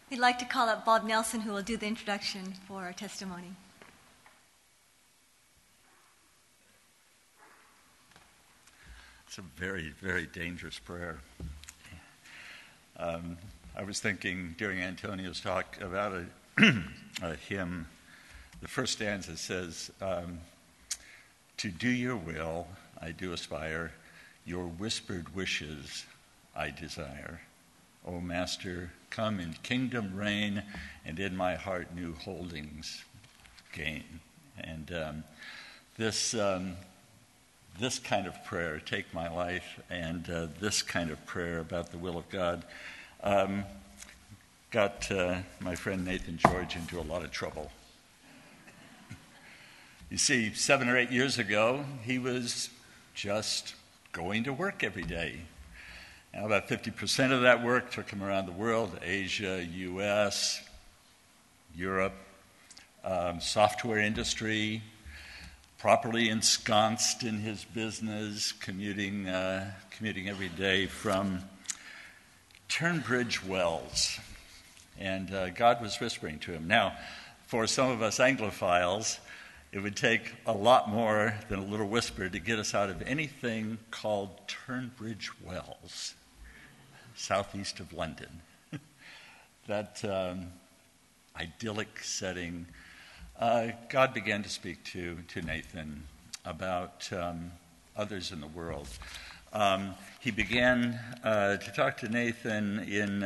We'd like to call up Bob Nelson, who will do the introduction for our testimony. It's a very, very dangerous prayer. I was thinking during Antonio's talk about a hymn. The first stanza says, to do your will I do aspire, your whispered wishes I desire. O Master, come in kingdom reign, and in my heart new holdings gain. And this kind of prayer, take my life, and this kind of prayer about the will of God, got my friend Nathan George into a lot of trouble. You see, 7 or 8 years ago, he was just going to work every day. Now, about 50% of that work took him around the world, Asia, U.S., Europe, software industry, properly ensconced in his business, commuting every day from Turnbridge Wells. And God was whispering to him. Now, for some of us Anglophiles, it would take a lot more than a little whisper to get us out of anything called Turnbridge Wells, southeast of London. That idyllic setting. God began to speak to Nathan about others in the world. He began to talk to Nathan in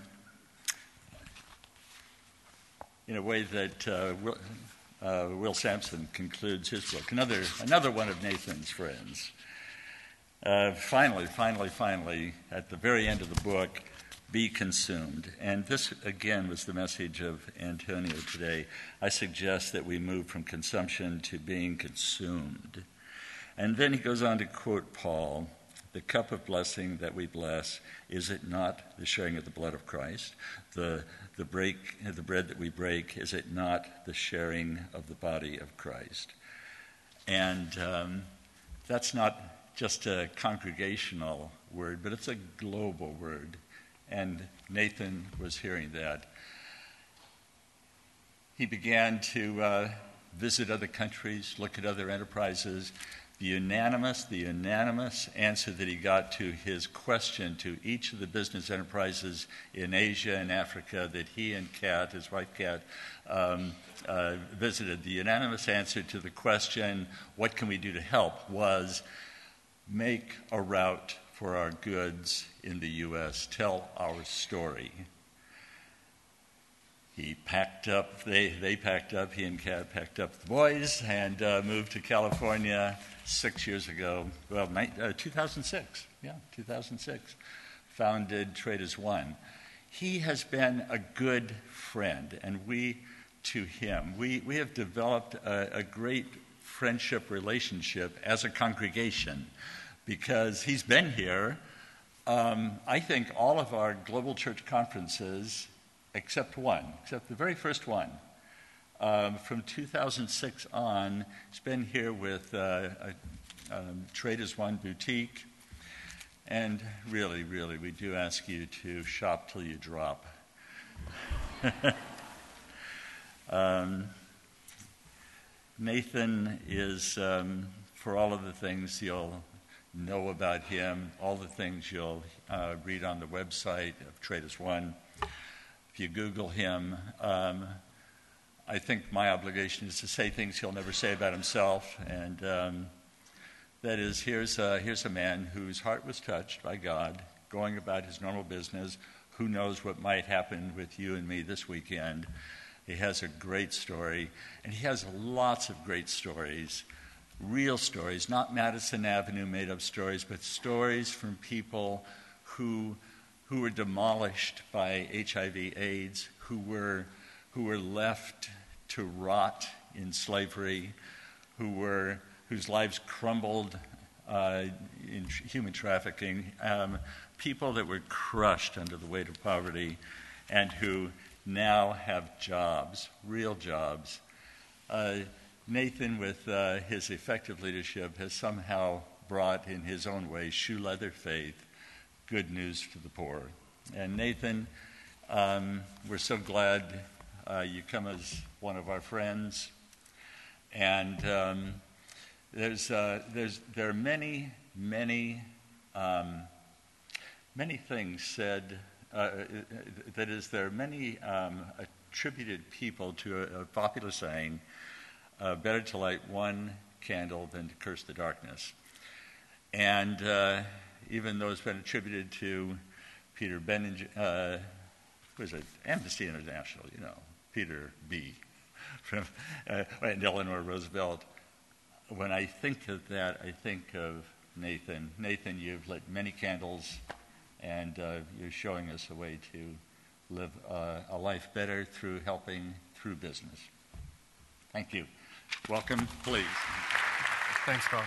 a way that Will Sampson concludes his book. Another one of Nathan's friends. Finally, at the very end of the book, be consumed. And this, again, was the message of Antonio today. I suggest that we move from consumption to being consumed. And then he goes on to quote Paul, the cup of blessing that we bless, is it not the sharing of the blood of Christ? The bread that we break, is it not the sharing of the body of Christ? And that's not just a congregational word, but it's a global word. And Nathan was hearing that. He began to visit other countries, look at other enterprises. The unanimous answer that he got to his question to each of the business enterprises in Asia and Africa that he and Kat, his wife Kat, visited, the unanimous answer to the question, what can we do to help, was make a route for our goods in the U.S., tell our story. He packed up, they packed up, he and Kat packed up the boys and moved to California 6 years ago, 2006, 2006, founded Trade as One. He has been a good friend, and we to him. We have developed a great friendship relationship as a congregation because he's been here. I think all of our global church conferences, except the very first one, from 2006 on, he's been here with Trade as One boutique. And really, we do ask you to shop till you drop. Nathan is, for all of the things you'll know about him, all the things you'll read on the website of Trade as One, if you Google him, I think my obligation is to say things he'll never say about himself, and that is, here's a man whose heart was touched by God, going about his normal business. Who knows what might happen with you and me this weekend? He has a great story, and he has lots of great stories, real stories, not Madison Avenue made-up stories, but stories from people who were demolished by HIV/AIDS, who were left to rot in slavery, whose lives crumbled in human trafficking, people that were crushed under the weight of poverty, and who now have jobs, real jobs. Nathan, with his effective leadership, has somehow brought, in his own way, shoe leather faith, good news to the poor. And Nathan, We're so glad you come as one of our friends. And there are many things said. That is, there are many attributed people to a popular saying, better to light one candle than to curse the darkness. And even though it's been attributed to Peter Benninger, who is it? Amnesty International, Peter B. from and Eleanor Roosevelt. When I think of that, I think of Nathan. Nathan, you've lit many candles, and you're showing us a way to live a life better through helping through business. Thank you. Welcome, please. Thanks, Carl.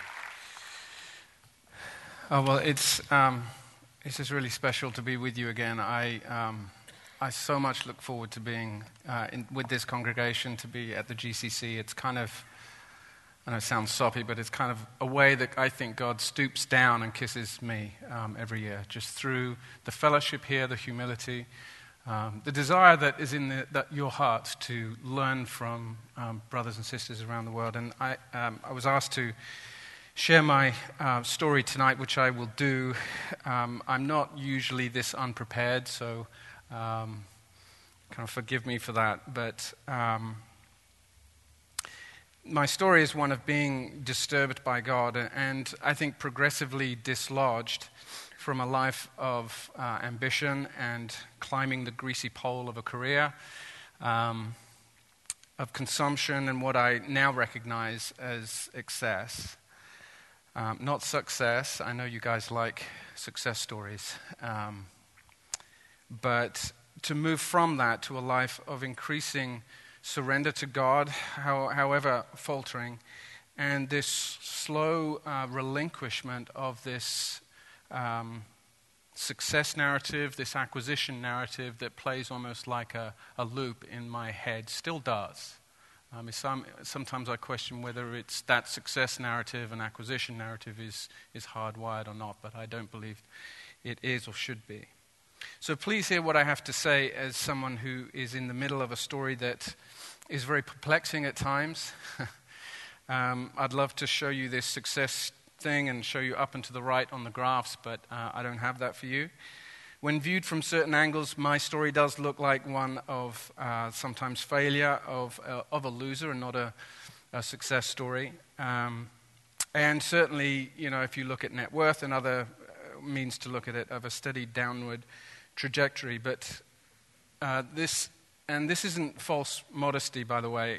Well, it's just really special to be with you again. I so much look forward to being with this congregation, to be at the GCC. It's kind of, I know it sounds soppy, but it's kind of a way that I think God stoops down and kisses me every year, just through the fellowship here, the humility, the desire that is in your heart to learn from brothers and sisters around the world. And I was asked to share my story tonight, which I will do. I'm not usually this unprepared, so kind of forgive me for that. But my story is one of being disturbed by God, and I think progressively dislodged from a life of ambition and climbing the greasy pole of a career, of consumption and what I now recognize as excess. Not success. I know you guys like success stories. But to move from that to a life of increasing surrender to God, however faltering, and this slow relinquishment of this success narrative, this acquisition narrative that plays almost like a loop in my head, still does. Sometimes I question whether it's that success narrative and acquisition narrative is hardwired or not, but I don't believe it is or should be. So please hear what I have to say as someone who is in the middle of a story that is very perplexing at times. I'd love to show you this success thing and show you up and to the right on the graphs, but I don't have that for you. When viewed from certain angles, my story does look like one of sometimes failure, of a loser and not a success story. And certainly, if you look at net worth and other means to look at it, of a steady downward trajectory. But this isn't false modesty, by the way.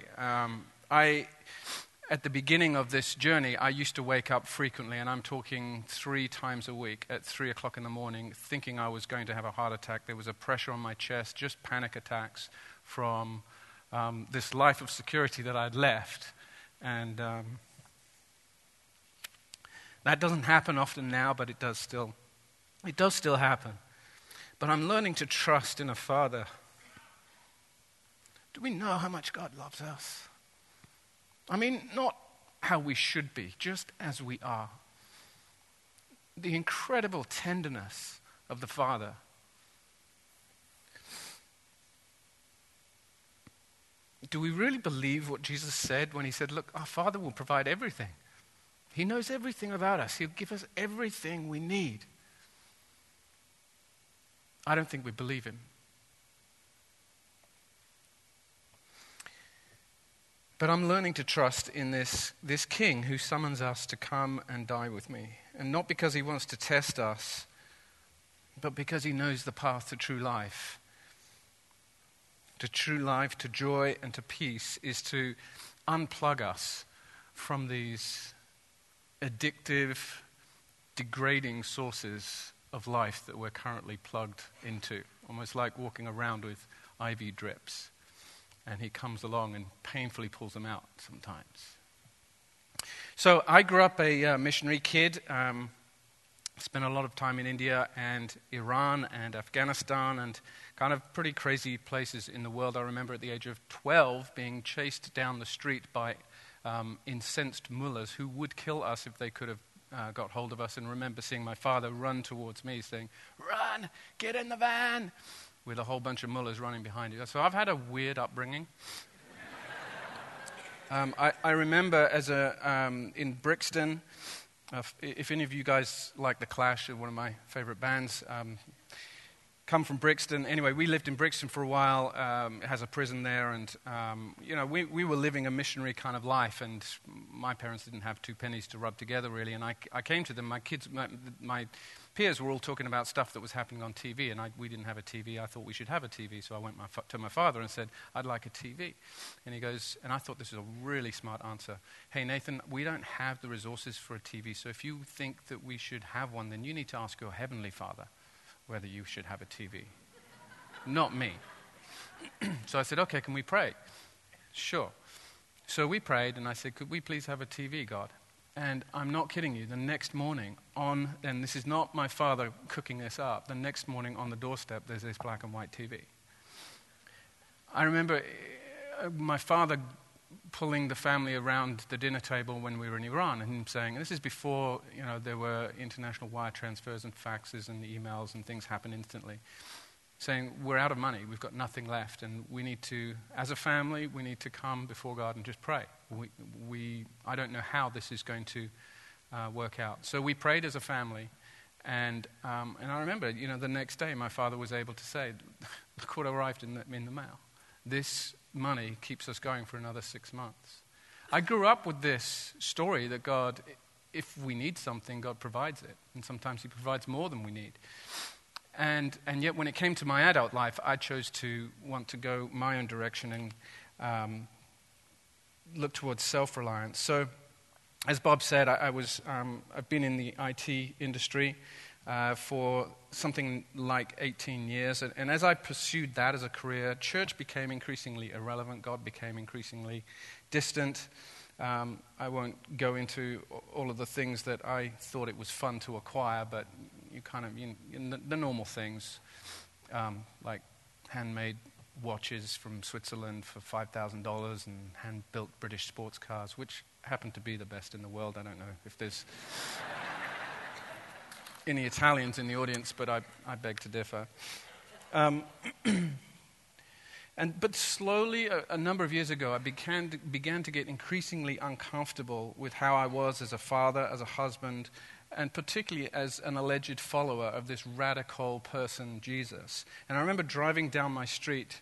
At the beginning of this journey, I used to wake up frequently, and I'm talking 3 times a week at 3 o'clock in the morning, thinking I was going to have a heart attack. There was a pressure on my chest, just panic attacks from this life of security that I'd left. And that doesn't happen often now, but it does still happen. But I'm learning to trust in a Father. Do we know how much God loves us? I mean, not how we should be, just as we are. The incredible tenderness of the Father. Do we really believe what Jesus said when he said, look, our Father will provide everything. He knows everything about us. He'll give us everything we need. I don't think we believe him. But I'm learning to trust in this King who summons us to come and die with me. And not because he wants to test us, but because he knows the path to true life. To true life, to joy, and to peace is to unplug us from these addictive, degrading sources of life that we're currently plugged into. Almost like walking around with IV drips. And he comes along and painfully pulls them out sometimes. So I grew up a missionary kid. Spent a lot of time in India and Iran and Afghanistan and kind of pretty crazy places in the world. I remember at the age of 12 being chased down the street by incensed mullahs who would kill us if they could have got hold of us, and remember seeing my father run towards me saying, "Run, get in the van." with a whole bunch of mullahs running behind you. So I've had a weird upbringing. I remember in Brixton, if any of you guys like The Clash, one of my favorite bands, come from Brixton. Anyway, we lived in Brixton for a while. It has a prison there, and we were living a missionary kind of life, and my parents didn't have two pennies to rub together, really, and I came to them. My peers were all talking about stuff that was happening on TV, and we didn't have a TV. I thought we should have a TV, so I went to my father and said, I'd like a TV. And he goes, and I thought this was a really smart answer. Hey, Nathan, we don't have the resources for a TV, so if you think that we should have one, then you need to ask your heavenly Father whether you should have a TV. Not me. So I said, okay, can we pray? Sure. So we prayed, and I said, could we please have a TV, God? And I'm not kidding you, the next morning and this is not my father cooking this up, the next morning on the doorstep there's this black and white TV. I remember my father pulling the family around the dinner table when we were in Iran and him saying, this is before there were international wire transfers and faxes and emails and things happen instantly, saying, we're out of money, we've got nothing left, and we need to, as a family, we need to come before God and just pray. I don't know how this is going to work out. So we prayed as a family, and I remember, the next day my father was able to say, look what arrived in the mail. This money keeps us going for another 6 months. I grew up with this story that God, if we need something, God provides it, and sometimes He provides more than we need. And yet when it came to my adult life, I chose to want to go my own direction and look towards self-reliance. So, as Bob said, I've been in the IT industry for something like 18 years. And as I pursued that as a career, church became increasingly irrelevant. God became increasingly distant. I won't go into all of the things that I thought it was fun to acquire, but the normal things, like handmade watches from Switzerland for $5,000 and hand-built British sports cars, which happen to be the best in the world. I don't know if there's any Italians in the audience, but I beg to differ. But slowly, a number of years ago, I began to get increasingly uncomfortable with how I was as a father, as a husband, and particularly as an alleged follower of this radical person, Jesus. And I remember driving down my street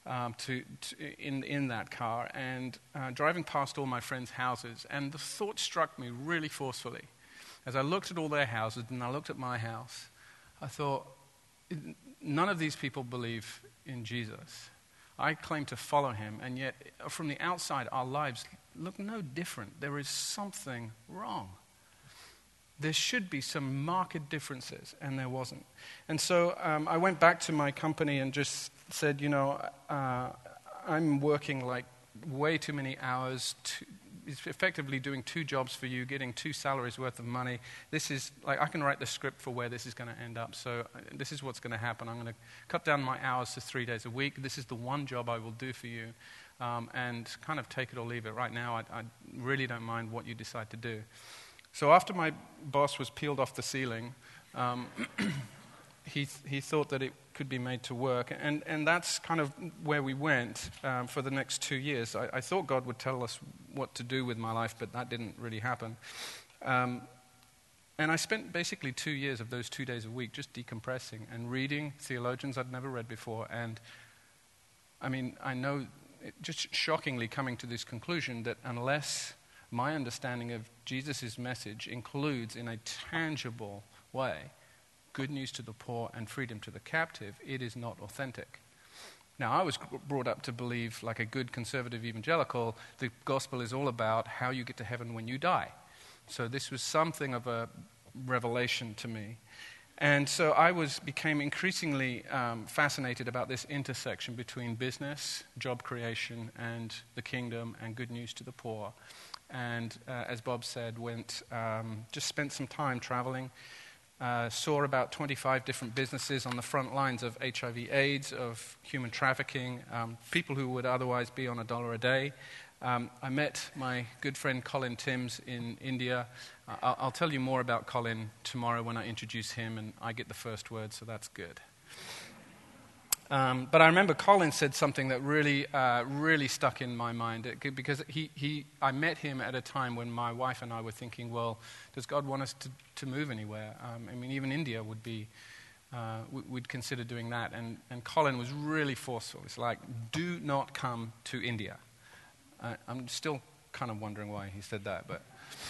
in that car and driving past all my friends' houses, and the thought struck me really forcefully. As I looked at all their houses and I looked at my house, I thought, none of these people believe in Jesus. I claim to follow Him, and yet from the outside our lives look no different. There is something wrong. There should be some marked differences, and there wasn't. And so I went back to my company and just said, I'm working like way too many hours, effectively doing 2 jobs for you, getting 2 salaries worth of money. This is, I can write the script for where this is going to end up, so this is what's going to happen. I'm going to cut down my hours to 3 days a week. This is the one job I will do for you, and kind of take it or leave it. Right now, I really don't mind what you decide to do. So after my boss was peeled off the ceiling, he thought that it could be made to work. And that's kind of where we went for the next 2 years. I thought God would tell us what to do with my life, but that didn't really happen. And I spent basically 2 years of those 2 days a week just decompressing and reading theologians I'd never read before. And I mean, I know, just shockingly coming to this conclusion that unless my understanding of Jesus' message includes in a tangible way good news to the poor and freedom to the captive, it is not authentic. Now, I was brought up to believe, like a good conservative evangelical, the gospel is all about how you get to heaven when you die. So this was something of a revelation to me. And so I became increasingly fascinated about this intersection between business, job creation, and the kingdom, and good news to the poor. And as Bob said, just spent some time traveling, saw about 25 different businesses on the front lines of HIV/AIDS, of human trafficking, people who would otherwise be on $1 a day. I met my good friend Colin Timms in India. I'll tell you more about Colin tomorrow when I introduce him, and I get the first word, so that's good. But I remember Colin said something that really stuck in my mind, because I met him at a time when my wife and I were thinking, well, does God want us to move anywhere? I mean, even India would be, we'd consider doing that. And Colin was really forceful. It's like, do not come to India. I'm still kind of wondering why he said that, but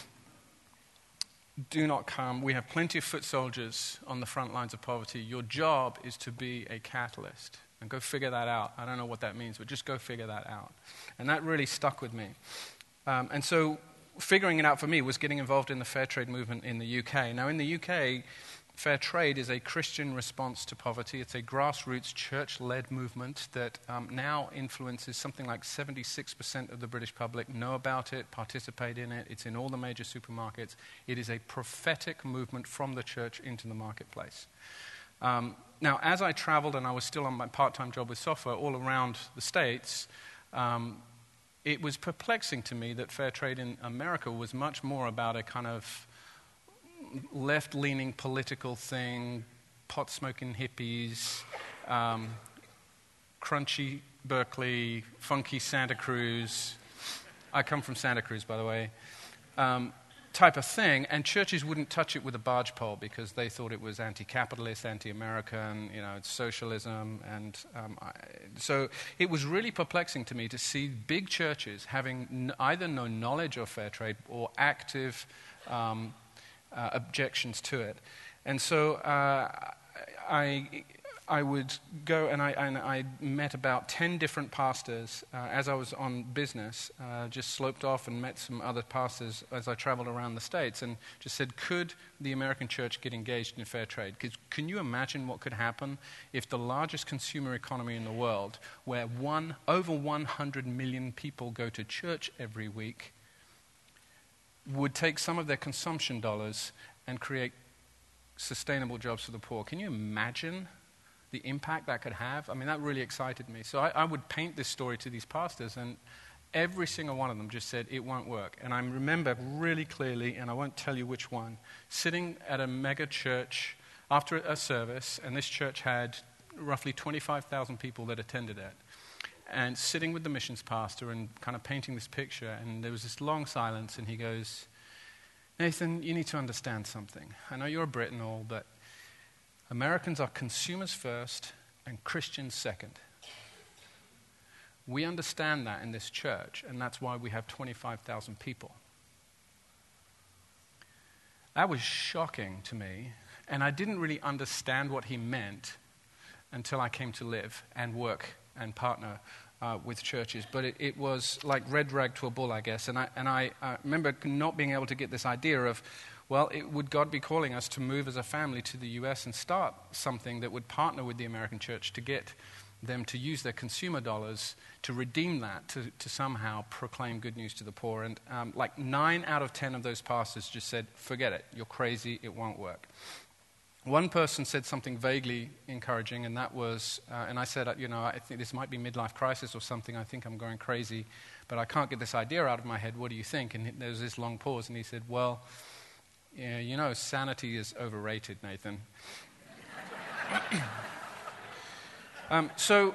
do not come. We have plenty of foot soldiers on the front lines of poverty. Your job is to be a catalyst. And go figure that out. I don't know what that means, but just go figure that out. And that really stuck with me. And so figuring it out for me was getting involved in the fair trade movement in the UK. Now, in the UK, fair trade is a Christian response to poverty. It's a grassroots church-led movement that now influences something like 76% of the British public know about it, participate in it. It's in all the major supermarkets. It is a prophetic movement from the church into the marketplace. Now, as I traveled and I was still on my part-time job with software all around the States, it was perplexing to me that fair trade in America was much more about a kind of left-leaning political thing, pot-smoking hippies, crunchy Berkeley, funky Santa Cruz. I come from Santa Cruz, by the way. Type of thing, and churches wouldn't touch it with a barge pole because they thought it was anti-capitalist, anti-American, it's socialism, and so it was really perplexing to me to see big churches having either no knowledge of fair trade or active objections to it. And so I would go and I met about 10 different pastors as I was on business, just sloped off and met some other pastors as I traveled around the States and just said, could the American church get engaged in fair trade? Can you imagine what could happen if the largest consumer economy in the world, where over 100 million people go to church every week, would take some of their consumption dollars and create sustainable jobs for the poor? Can you imagine the impact that could have? I mean, that really excited me. So I would paint this story to these pastors, and every single one of them just said, it won't work. And I remember really clearly, and I won't tell you which one, sitting at a mega church after a service, and this church had roughly 25,000 people that attended it, and sitting with the missions pastor and kind of painting this picture, and there was this long silence, and he goes, Nathan, you need to understand something. I know you're a Brit and all, but Americans are consumers first and Christians second. We understand that in this church, and that's why we have 25,000 people. That was shocking to me, and I didn't really understand what he meant until I came to live and work and partner with churches. But it was like red rag to a bull, I guess. And I remember not being able to get this idea of, well, would God be calling us to move as a family to the US and start something that would partner with the American church to get them to use their consumer dollars to redeem that, to somehow proclaim good news to the poor. And like 9 out of 10 of those pastors just said, forget it, you're crazy, it won't work. One person said something vaguely encouraging, and that was, and I said, I think this might be midlife crisis or something, I think I'm going crazy, but I can't get this idea out of my head, what do you think? And there was this long pause, and he said, well, yeah, sanity is overrated, Nathan. So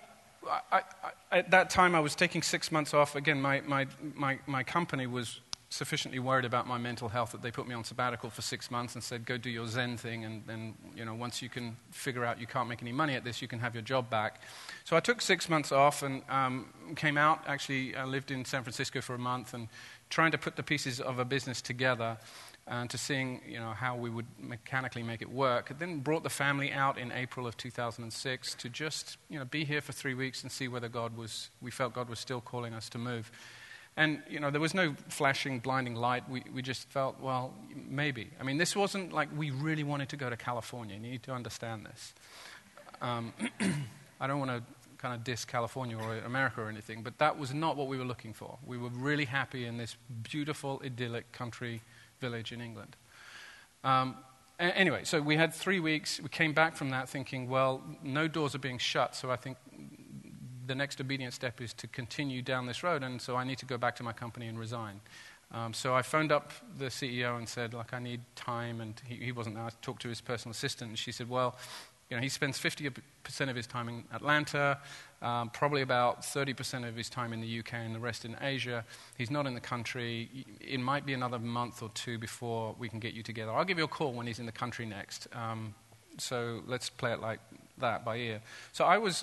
at that time I was taking 6 months off. Again, my company was sufficiently worried about my mental health that they put me on sabbatical for 6 months and said, go do your Zen thing, and then, once you can figure out you can't make any money at this, you can have your job back. So I took 6 months off and came out. Actually, I lived in San Francisco for a month and trying to put the pieces of a business together and to seeing, how we would mechanically make it work. Then brought the family out in April of 2006 to just, be here for 3 weeks and see whether we felt God was still calling us to move. And, there was no flashing, blinding light. We just felt, well, maybe. I mean, this wasn't like we really wanted to go to California. You need to understand this. I don't want to kind of diss California or America or anything, but that was not what we were looking for. We were really happy in this beautiful, idyllic country village in England. Anyway, so we had 3 weeks. We came back from that thinking, well, no doors are being shut, so I think the next obedient step is to continue down this road, and so I need to go back to my company and resign. So I phoned up the CEO and said, I need time, and he wasn't there. I talked to his personal assistant, and she said, well, he spends 50% of his time in Atlanta, probably about 30% of his time in the UK and the rest in Asia. He's not in the country. It might be another month or two before we can get you together. I'll give you a call when he's in the country next. So let's play it like that by ear. So I was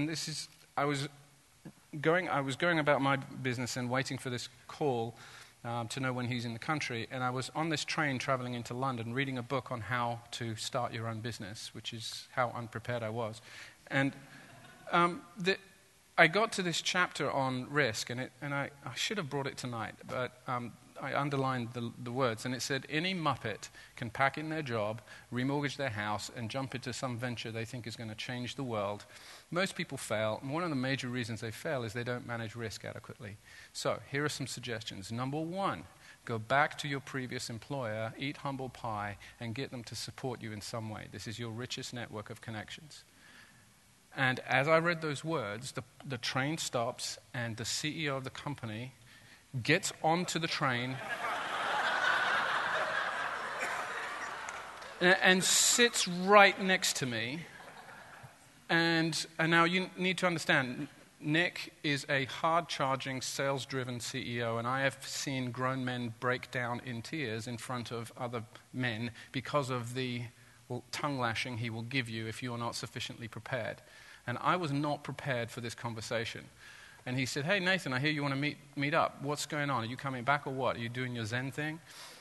going about my business and waiting for this call to know when he's in the country. And I was on this train traveling into London reading a book on how to start your own business, which is how unprepared I was. And I got to this chapter on risk, and I should have brought it tonight, but I underlined the words, and it said, any muppet can pack in their job, remortgage their house, and jump into some venture they think is going to change the world. Most people fail, and one of the major reasons they fail is they don't manage risk adequately. So here are some suggestions. Number one, go back to your previous employer, eat humble pie, and get them to support you in some way. This is your richest network of connections. And as I read those words, the train stops, and the CEO of the company gets onto the train and sits right next to me. And now you need to understand, Nick is a hard-charging, sales-driven CEO, and I have seen grown men break down in tears in front of other men because of the tongue lashing he will give you if you are not sufficiently prepared. And I was not prepared for this conversation. And he said, hey, Nathan, I hear you want to meet up. What's going on? Are you coming back or what? Are you doing your Zen thing?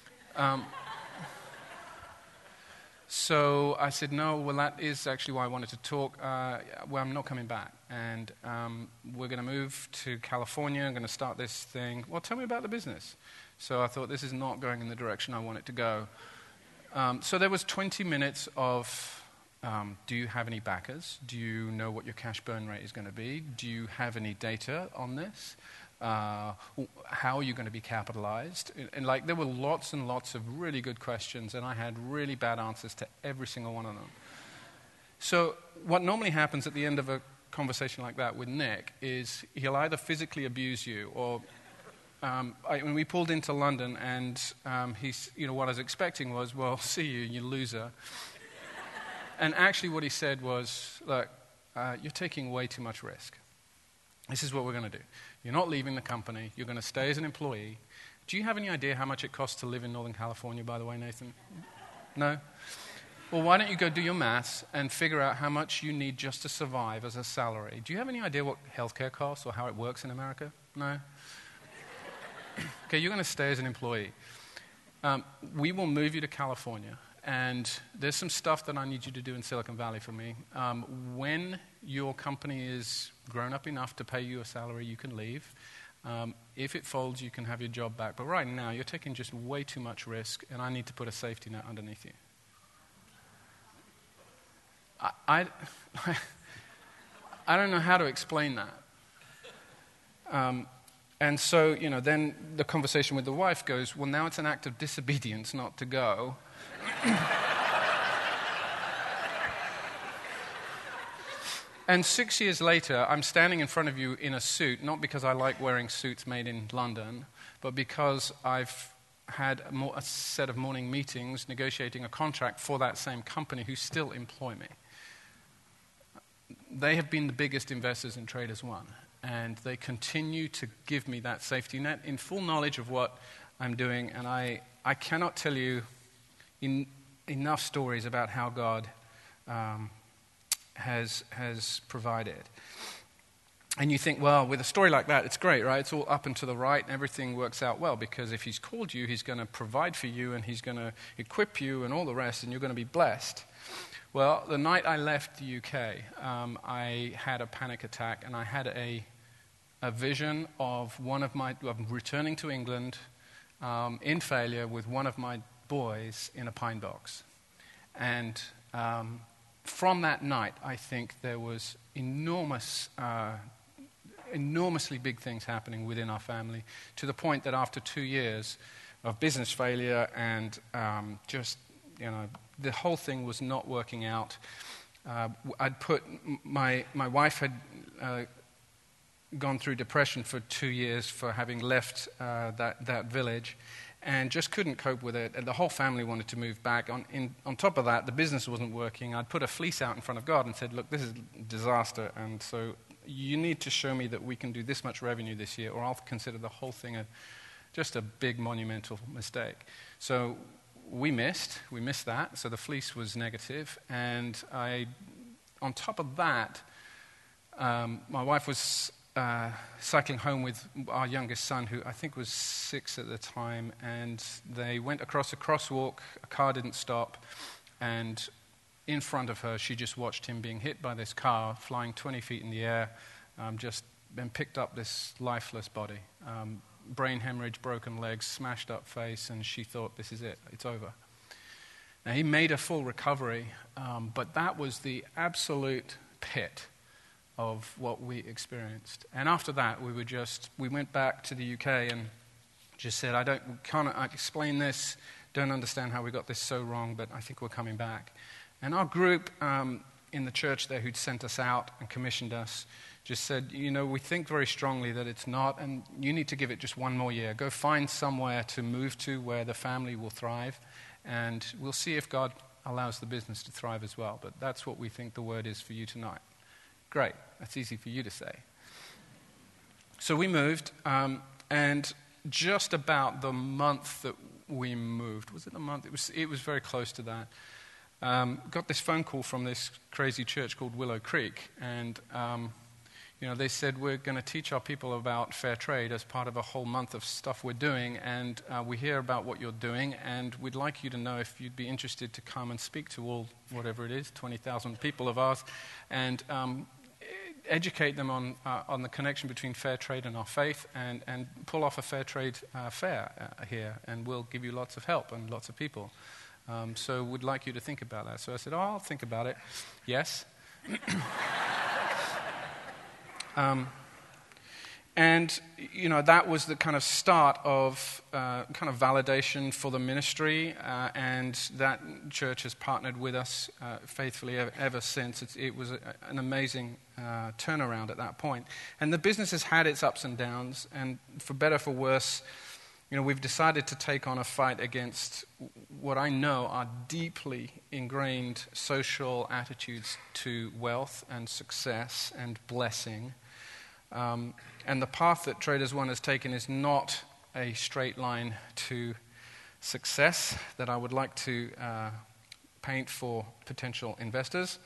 So I said, no, well, that is actually why I wanted to talk. Well, I'm not coming back. And we're going to move to California. I'm going to start this thing. Well, tell me about the business. So I thought, this is not going in the direction I want it to go. So there was 20 minutes of, do you have any backers? Do you know what your cash burn rate is going to be? Do you have any data on this? How are you going to be capitalized? And there were lots and lots of really good questions, and I had really bad answers to every single one of them. So what normally happens at the end of a conversation like that with Nick is he'll either physically abuse you or when we pulled into London, and what I was expecting was, well, see you, you loser. And actually what he said was, look, you're taking way too much risk. This is what we're going to do. You're not leaving the company. You're going to stay as an employee. Do you have any idea how much it costs to live in Northern California, by the way, Nathan? No? Well, why don't you go do your maths and figure out how much you need just to survive as a salary? Do you have any idea what healthcare costs or how it works in America? No? Okay, you're going to stay as an employee. We will move you to California. And there's some stuff that I need you to do in Silicon Valley for me. When your company is grown up enough to pay you a salary, you can leave. If it folds, you can have your job back. But right now, you're taking just way too much risk, and I need to put a safety net underneath you. I don't know how to explain that. And so, then the conversation with the wife goes, well, now it's an act of disobedience not to go. And 6 years later, I'm standing in front of you in a suit, not because I like wearing suits made in London, but because I've had a set of morning meetings negotiating a contract for that same company who still employ me. They have been the biggest investors in Traders One, and they continue to give me that safety net in full knowledge of what I'm doing, and I cannot tell you enough stories about how God has provided. And you think, well, with a story like that, it's great, right? It's all up and to the right, and everything works out well, because if he's called you, he's going to provide for you, and he's going to equip you and all the rest, and you're going to be blessed. Well, the night I left the UK, I had a panic attack, and I had a vision of returning to England in failure with one of my boys in a pine box. And from that night, I think there was enormously big things happening within our family, to the point that after 2 years of business failure and the whole thing was not working out. My wife had gone through depression for 2 years for having left that village, and just couldn't cope with it. And the whole family wanted to move back. On top of that, the business wasn't working. I'd put a fleece out in front of God and said, look, this is a disaster, and so you need to show me that we can do this much revenue this year, or I'll consider the whole thing just a big monumental mistake. So we missed that, so the fleece was negative, and on top of that, my wife was cycling home with our youngest son, who I think was 6 at the time, and they went across a crosswalk, a car didn't stop, and in front of her, she just watched him being hit by this car, flying 20 feet in the air, and picked up this lifeless body. Brain hemorrhage, broken legs, smashed up face, and she thought, this is it, it's over. Now, he made a full recovery, but that was the absolute pit of what we experienced. And after that, we went back to the UK and just said, I can't explain this, don't understand how we got this so wrong, but I think we're coming back. And our group in the church there who'd sent us out and commissioned us just said, we think very strongly that it's not, and you need to give it just one more year. Go find somewhere to move to where the family will thrive, and we'll see if God allows the business to thrive as well. But that's what we think the word is for you tonight. Great. That's easy for you to say. So we moved, and just about the month that we moved, was it a month? It was very close to that. Got this phone call from this crazy church called Willow Creek, and they said, we're going to teach our people about fair trade as part of a whole month of stuff we're doing, and we hear about what you're doing, and we'd like you to know if you'd be interested to come and speak to all, whatever it is, 20,000 people of ours, and educate them on the connection between fair trade and our faith, and pull off a fair trade fair here, and we'll give you lots of help and lots of people. So we'd like you to think about that. So I said, I'll think about it. Yes. And, that was the kind of start of kind of validation for the ministry, and that church has partnered with us faithfully ever since. It was an amazing turnaround at that point. And the business has had its ups and downs, and for better, for worse, we've decided to take on a fight against what I know are deeply ingrained social attitudes to wealth and success and blessing. And the path that Traders One has taken is not a straight line to success that I would like to paint for potential investors,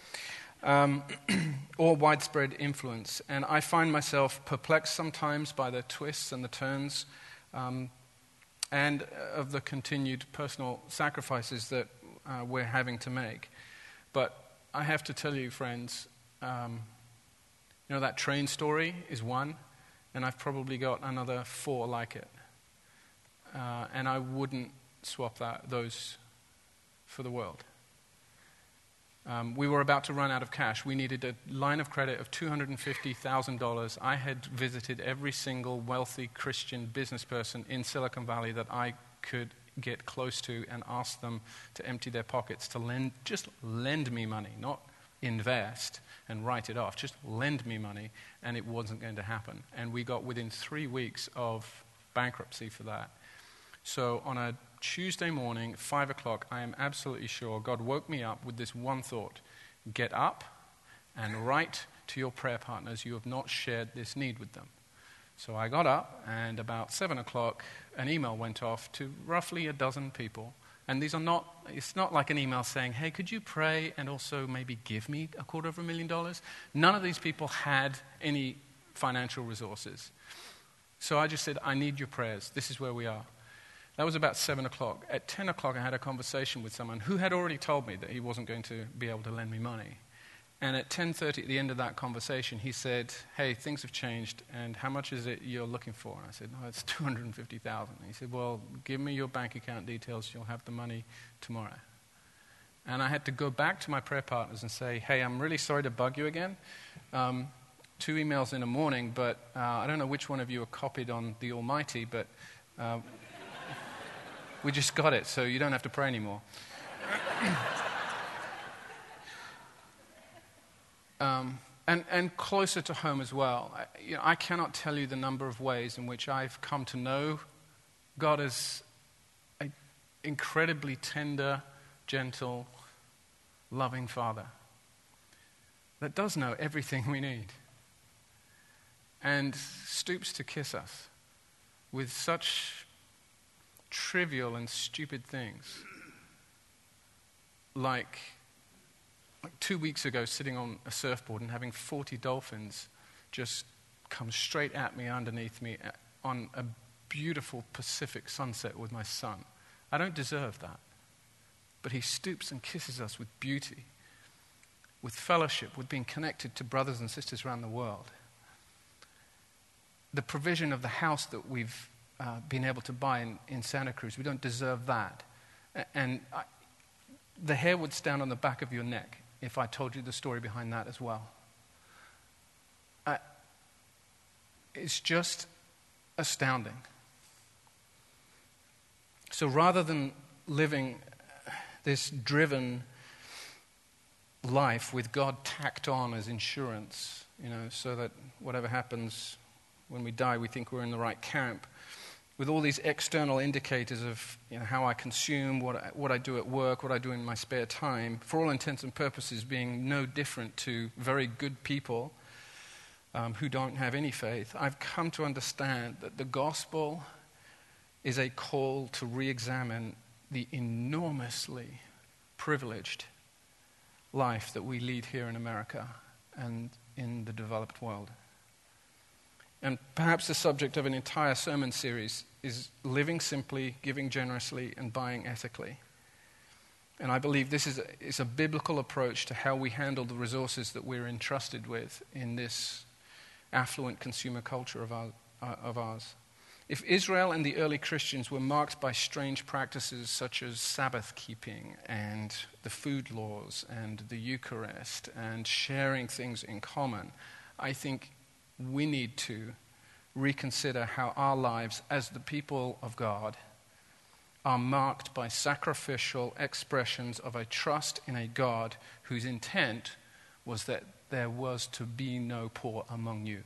or widespread influence. And I find myself perplexed sometimes by the twists and the turns, and of the continued personal sacrifices that we're having to make. But I have to tell you, friends, that train story is one, and I've probably got another 4 like it. And I wouldn't swap those for the world. We were about to run out of cash. We needed a line of credit of $250,000. I had visited every single wealthy Christian business person in Silicon Valley that I could get close to and ask them to empty their pockets, to just lend me money, not invest and write it off, just lend me money, and it wasn't going to happen. And we got within 3 weeks of bankruptcy for that. So on a Tuesday morning, 5 o'clock, I am absolutely sure God woke me up with this one thought: get up and write to your prayer partners you have not shared this need with them. So I got up, and about 7 o'clock, an email went off to roughly a dozen people. And it's not like an email saying, hey, could you pray and also maybe give me $250,000? None of these people had any financial resources. So I just said, I need your prayers. This is where we are. That was about 7 o'clock. At 10 o'clock, I had a conversation with someone who had already told me that he wasn't going to be able to lend me money. And at 10:30, at the end of that conversation, he said, hey, things have changed, and how much is it you're looking for? And I said, no, it's $250,000. He said, well, give me your bank account details. You'll have the money tomorrow. And I had to go back to my prayer partners and say, hey, I'm really sorry to bug you again. 2 emails in the morning, but I don't know which one of you are copied on the Almighty, but we just got it, so you don't have to pray anymore. And closer to home as well. I cannot tell you the number of ways in which I've come to know God as incredibly tender, gentle, loving Father that does know everything we need and stoops to kiss us with such trivial and stupid things. Like 2 weeks ago, sitting on a surfboard and having 40 dolphins just come straight at me underneath me on a beautiful Pacific sunset with my son. I don't deserve that. But he stoops and kisses us with beauty, with fellowship, with being connected to brothers and sisters around the world. The provision of the house that we've been able to buy in Santa Cruz, we don't deserve that. And the hair would stand on the back of your neck if I told you the story behind that as well. It's just astounding. So rather than living this driven life with God tacked on as insurance, so that whatever happens when we die, we think we're in the right camp, with all these external indicators of how I consume, what I do at work, what I do in my spare time, for all intents and purposes being no different to very good people who don't have any faith, I've come to understand that the gospel is a call to re-examine the enormously privileged life that we lead here in America and in the developed world. And perhaps the subject of an entire sermon series is living simply, giving generously, and buying ethically. And I believe this is a biblical approach to how we handle the resources that we're entrusted with in this affluent consumer culture of ours. If Israel and the early Christians were marked by strange practices such as Sabbath keeping and the food laws and the Eucharist and sharing things in common, I think we need to reconsider how our lives as the people of God are marked by sacrificial expressions of a trust in a God whose intent was that there was to be no poor among you.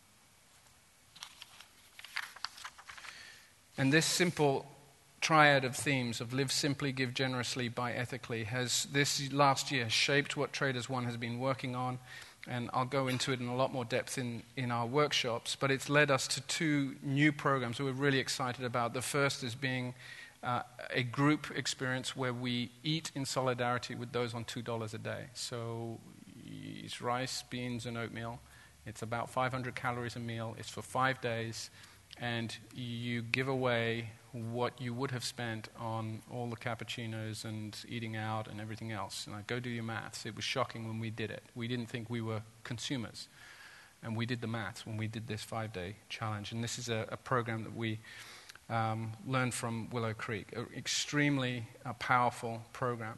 And this simple triad of themes of live simply, give generously, buy ethically has this last year shaped what Traders One has been working on, and I'll go into it in a lot more depth in our workshops, but it's led us to 2 new programs that we're really excited about. The first is being a group experience where we eat in solidarity with those on $2 a day. So it's rice, beans, and oatmeal. It's about 500 calories a meal. It's for 5 days. And you give away what you would have spent on all the cappuccinos and eating out and everything else. And go do your maths. It was shocking when we did it. We didn't think we were consumers. And we did the maths when we did this 5-day challenge. And this is a program that we learned from Willow Creek, an extremely powerful program.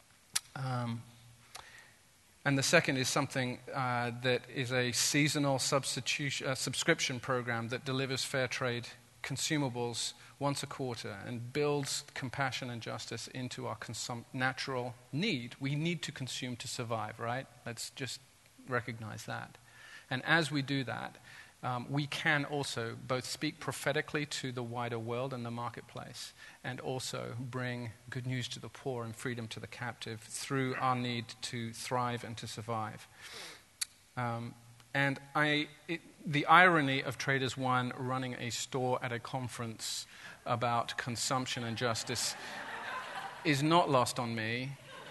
And the second is something that is a seasonal subscription program that delivers fair trade consumables once a quarter and builds compassion and justice into our natural need. We need to consume to survive, right? Let's just recognize that. And as we do that, we can also both speak prophetically to the wider world and the marketplace and also bring good news to the poor and freedom to the captive through our need to thrive and to survive. And the irony of Traders One running a store at a conference about consumption and justice is not lost on me.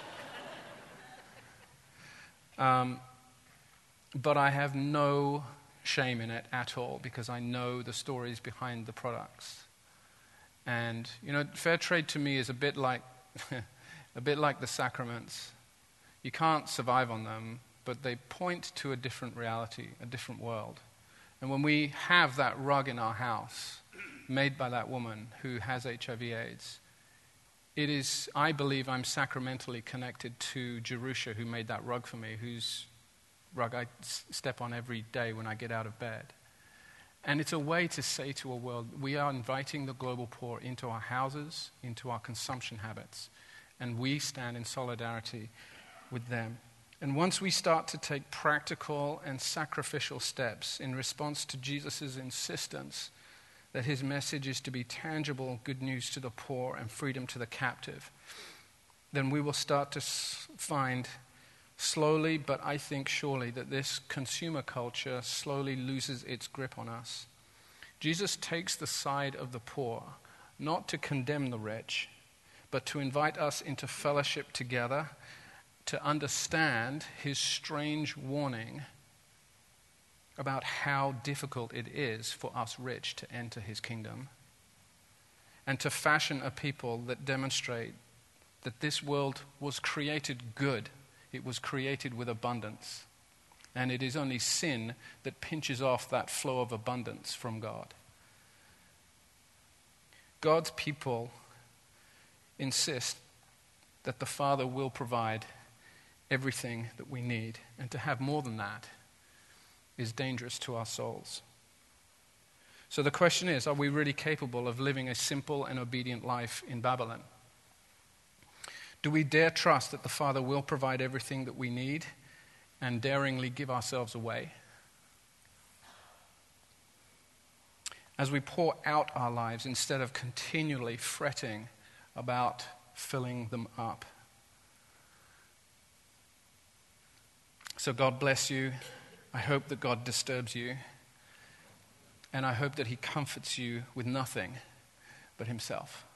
But I have no shame in it at all because I know the stories behind the products. And fair trade to me is a bit like the sacraments. You can't survive on them, but they point to a different reality, a different world. And when we have that rug in our house made by that woman who has HIV/AIDS, it is, I believe, I'm sacramentally connected to Jerusha, who made that rug for me, whose rug I step on every day when I get out of bed. And it's a way to say to a world, we are inviting the global poor into our houses, into our consumption habits, and we stand in solidarity with them. And once we start to take practical and sacrificial steps in response to Jesus' insistence that his message is to be tangible good news to the poor and freedom to the captive, then we will start to find slowly, but I think surely, that this consumer culture slowly loses its grip on us. Jesus takes the side of the poor, not to condemn the rich, but to invite us into fellowship together, to understand his strange warning about how difficult it is for us rich to enter his kingdom, and to fashion a people that demonstrate that this world was created good. It was created with abundance. And it is only sin that pinches off that flow of abundance from God. God's people insist that the Father will provide everything that we need, and to have more than that is dangerous to our souls. So the question is, are we really capable of living a simple and obedient life in Babylon? Do we dare trust that the Father will provide everything that we need and daringly give ourselves away? As we pour out our lives instead of continually fretting about filling them up. So God bless you. I hope that God disturbs you. And I hope that he comforts you with nothing but himself.